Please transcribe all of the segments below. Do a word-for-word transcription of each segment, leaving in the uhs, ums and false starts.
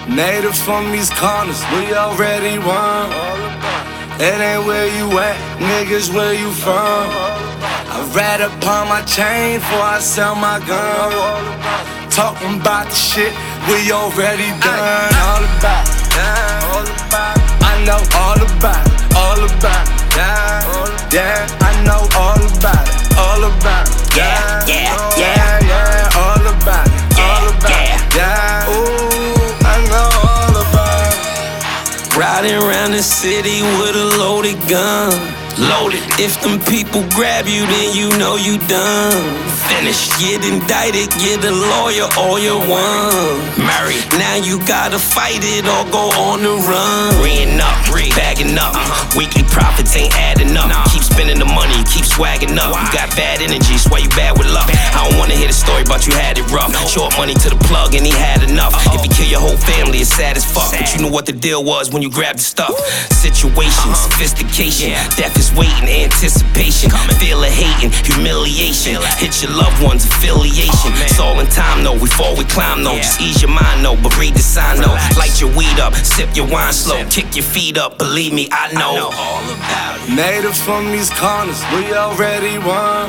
Native from these corners, we already won. It ain't where you at, niggas, where you from? I rat upon my chain before I sell my gun. Talking about the shit we already done. All about it, yeah, all about it. I know all about it, all about it, yeah, yeah. I know all about it, all about it, yeah, yeah, yeah, yeah, yeah, all about it, all about it, yeah. Ooh, I know all about it. Riding around the city with a loaded gun. Loaded. If them people grab you, then you know you done. Finished. Get indicted, get a lawyer, all you want. Married. Now you gotta fight it or go on the run. Reeing up, bagging up. Weekly profits ain't adding up. Keep spending the money, you keep swagging up. You got bad energy, swear you bad with luck. I don't wanna hear the story about you had it rough. Short money to the plug and he had enough. If he kill your whole family, it's sad as fuck. But you knew what the deal was when you grabbed the stuff. Situation, sophistication, death is waiting, anticipation. Feel of hating, humiliation. Hit your loved ones, affiliation. It's all in time though, before we climb though. Just ease your mind though, but read the sign though. Light your weed up, sip your wine slow. Kick your feet up, believe me, I know all about it. Natives from these corners, we already won.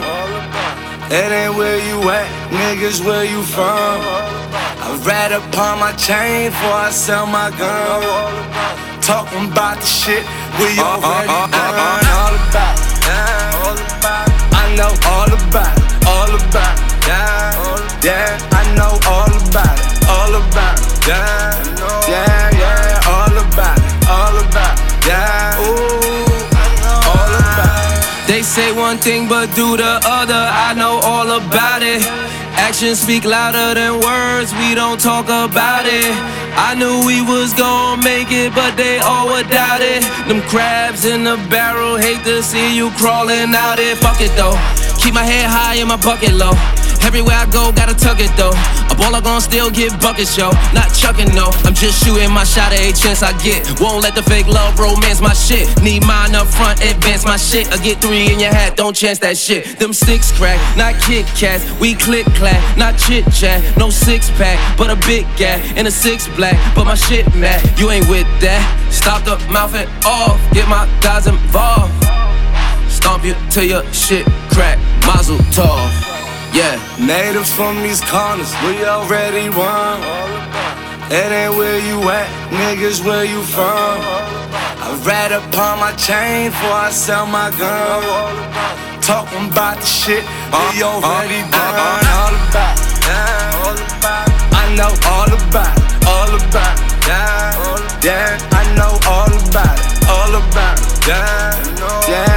It ain't where you at, niggas, where you from? I rat upon my chain before I sell my gun. Talking about the shit we already done. All about it, yeah, all about it. I know all about it, all about it, yeah, yeah. I know all about it, all about it, yeah, yeah, yeah. All about it, all about it, yeah. Ooh, I know all about it. They say one thing but do the other, I know all about it. Actions speak louder than words, we don't talk about it. I knew we was gon' make it, but they all would doubt it. Them crabs in the barrel, hate to see you crawling out it. Fuck it though, keep my head high and my bucket low. Everywhere I go, gotta tuck it though. A baller gon' still get buckets, yo. Not chucking, no. I'm just shooting my shot at a chance I get. Won't let the fake love romance my shit. Need mine up front, advance my shit. I get three in your hat, don't chance that shit. Them sticks crack, not Kit Kats. We click clack, not chit chat. No six pack, but a big gap. And a six black, but my shit mad. You ain't with that. Stop the mouth and off. Get my guys involved. Stomp you till your shit crack. Mazel tov. Yeah. Natives from these corners, we already won. It ain't where you at, niggas, where you from? I rat upon my chain before I sell my gun. Talking about the shit we already done. All about it, yeah, all about it. I know all about it, all about it, yeah, yeah. I know all about it, all about it, yeah, yeah.